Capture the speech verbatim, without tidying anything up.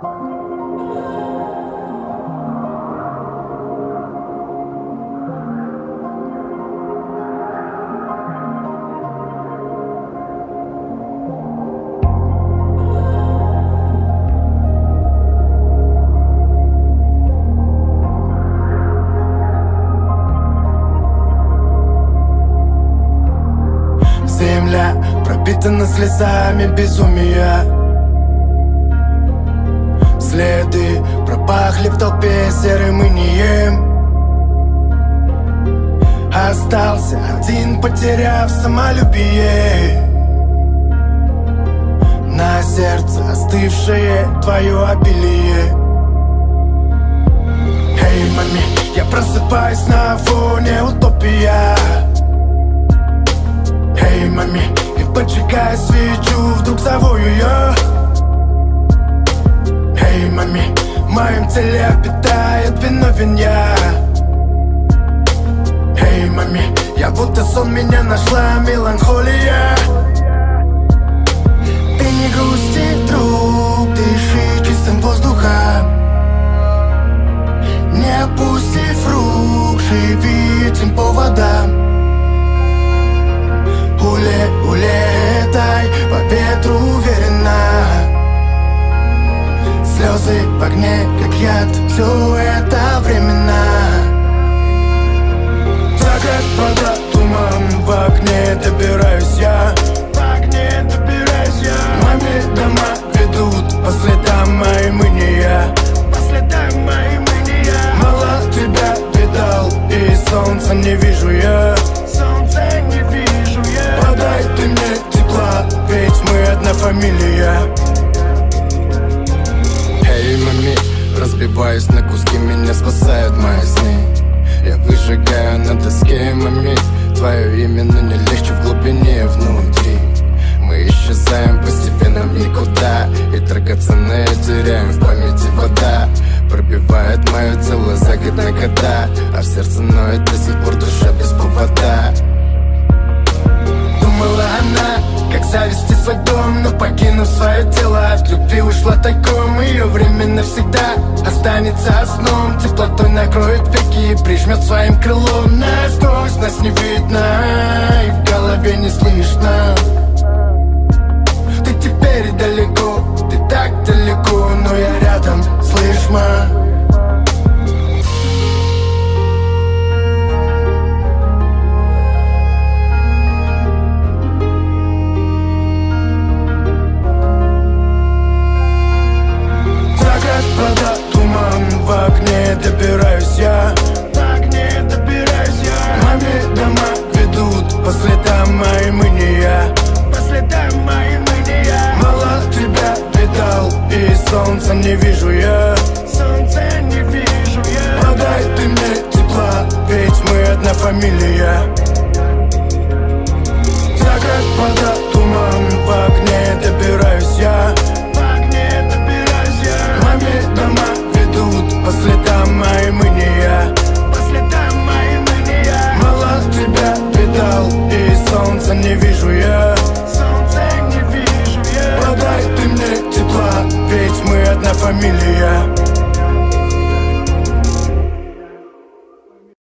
Земля пропитана слезами безумия. Следы пропахли в толпе серым инеем. Остался один, потеряв самолюбие. На сердце остывшее твое обилие. Эй, мами, я просыпаюсь на фоне утопия. Эй, мами, и поджигая свечу, вдруг зову ее. Эй, мами, в моем теле обитает виновен я. Эй, мами, я будто сон, меня нашла меланхолия. Ты не грусти, друг, дыши чистым воздухом. Не опустив рук, живи этим поводом. Уле, улетай по ветру уверенно. Слезы в огне, как яд, все это временно. Так как вода, туман, в окне добираюсь я. В окне добираюсь я. Маме дома ведут по следам моим иния. По следам моим иния. Мало тебя видал, и солнца не вижу я. Солнца не вижу я. Подай ты мне тепла, ведь мы одна фамилия. Эй, мами, разбиваюсь на куски, меня спасают мои сны. Я выжигаю на доске, мами, твое имя, но не легче в глубине внутри. Мы исчезаем постепенно в никуда, и драгоценное теряем в памяти вода. Пробивает мое тело за год на года, а в сердце ноет до сих пор душа без повода. Думала она, как завести свой дом, но покинув свое тело, от любви ушла тайком. Ее время навсегда останется сном, теплотой накроет веки и прижмет своим крылом. Насквозь нас не видно, и в голове не слышно. Ты теперь далеко, ты так далеко, но я рядом, слышь, ма. Вода, туман, в окне добираюсь я. В окне добираюсь я. Маме дома ведут по следам моим иния. По следам моим иния. Мало тебя видал, и солнца не вижу я. Солнца не вижу я. Подай ты мне тепла, ведь мы одна фамилия.